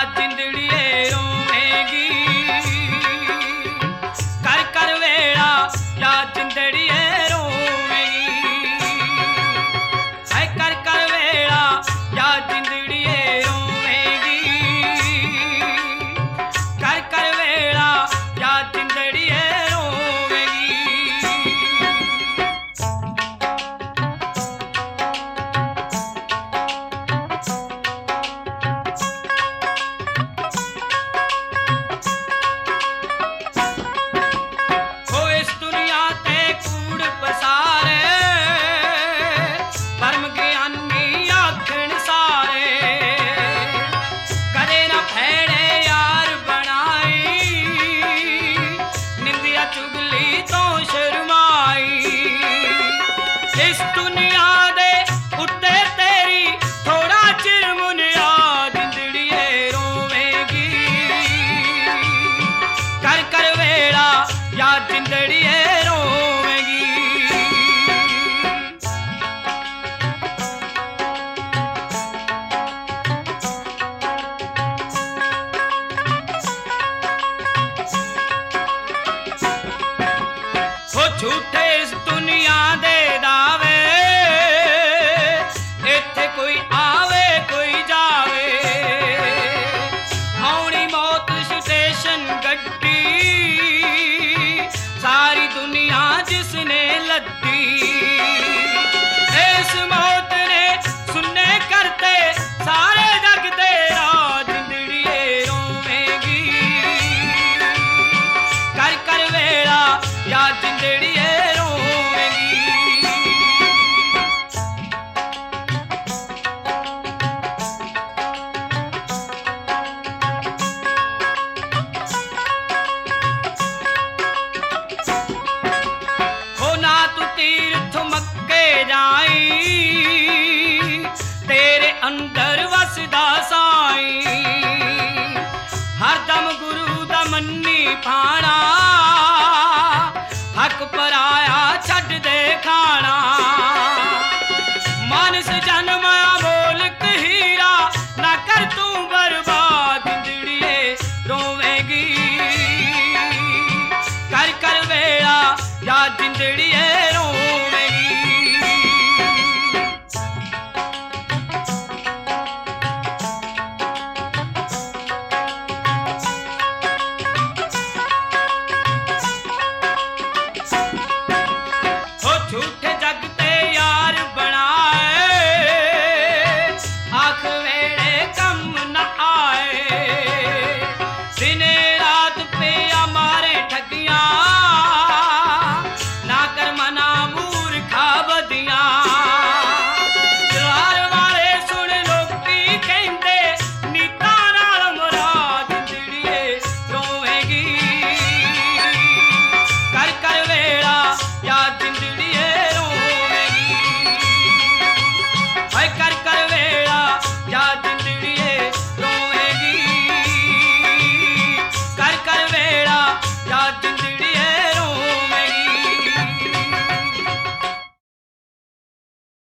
जिंदड़िए रोवेगी, कर कर वेड़ा या जिंदड़िए रोवेगी, है कर कर वेड़ा या जिंदड़िए रोवेगी, कर कर वेड़ा या जिंदड़िए रोवेगी। इस दुनिया दे उत्ते तेरी थोड़ा चिर मुनिया जिंदड़िए रोवेगी, कर कर वेड़ा या जिंदड़िए रोवेगी। वो झूठे इस दुनिया दे दावे, इत्थे कोई आवे कोई जावे, आउणी मौत स्टेशन गड्डी, सारी दुनिया जिसने लद्दी। इस मौत ने सुनने करते सारे जग तेरा जिंदड़िए रोवेगी, कर कर वेड़ा या जिंदड़िए रोवेगी। हो ना तू तीर्थ मक्के जाई, तेरे अंदर वसदा साई, हरदम गुरु दा मन्नी पाना, हक पराया